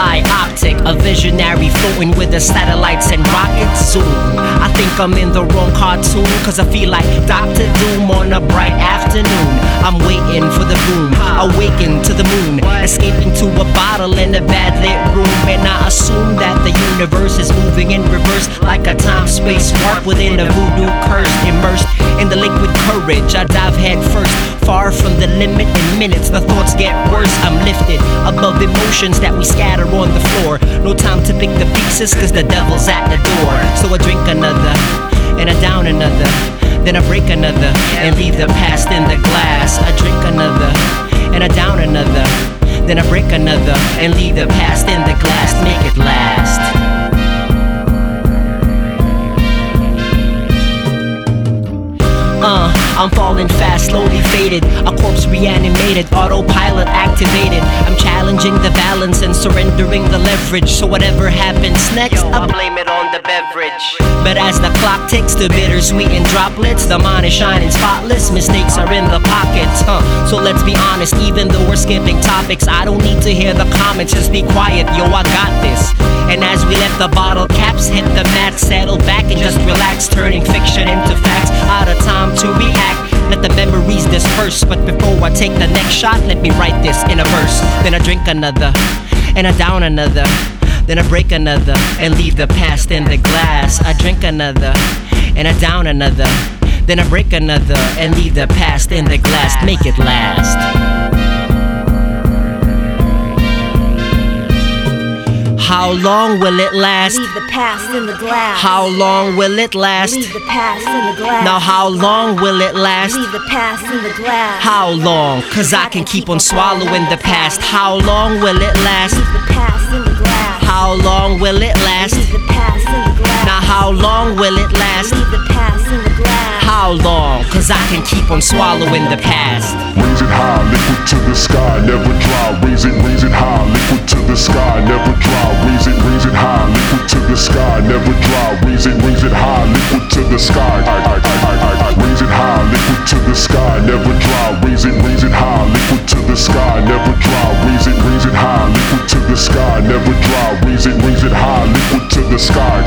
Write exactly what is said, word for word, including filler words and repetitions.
eye optic, a visionary floating with the satellites and rockets. Zoom, I think I'm in the wrong cartoon, cause I feel like Doctor Doom on a bright afternoon. I'm waiting for the boom, awaken to the moon, escaping to a bottle in a bad lit room. And I assume that the universe is moving in reverse, like a time-space warp within a voodoo curse. Immersed in the liquid courage, I dive head first, far from the limit. In minutes the thoughts get worse. I'm lifted above emotions that we scatter on the floor. No time to pick the pieces, cause the devil's at the door. So I drink another, and I down another, then I break another, and leave the past in the glass. I drink another, and I down another, then I break another, and leave the past in the glass. Make it last. Uh, I'm falling fast, slowly faded, a corpse reanimated, autopilot activated. I'm challenging the balance and surrendering the leverage. So whatever happens next, I blame it on the beverage. But as the clock ticks, the bittersweet in droplets, the mind is shining spotless, mistakes are in the pockets. Huh? So let's be honest, even though we're skipping topics, I don't need to hear the comments, just be quiet, yo, I got this. And as we let the bottle caps hit the mat, settle back and just relax, turning fiction into facts. Out of time to react, let the memories disperse. But before I take the next shot, let me write this in a verse. Then I drink another, and I down another, then I break another, and leave the past in the glass. I drink another, and I down another, then I break another, and leave the past in the glass. Make it last. How long will it last? Leave the past in the glass. How long will it last? Leave the past in the glass. Now how long will it last? Leave the past in the glass. How long? Cause I can keep on swallowing the past. How long will it last? Leave the past in the glass. How long will it last? Leave the past in the glass. Now how long will it last? Leave the past in the glass. How long? Cause I can keep on swallowing the past. Raise it high, liquid to the sky, never dry. Raise it, raise it high, liquid to the sky, never dry. Raise it, raise it high, liquid to the sky, never dry. Raise it, raise it high, liquid to the sky. I, I, I, I, I, raise it high, liquid to the sky, never dry. Raise it, raise it high, liquid to the sky, never dry. Raise it, raise it high, liquid to the sky, never dry. Raise it, raise it high, liquid to the sky.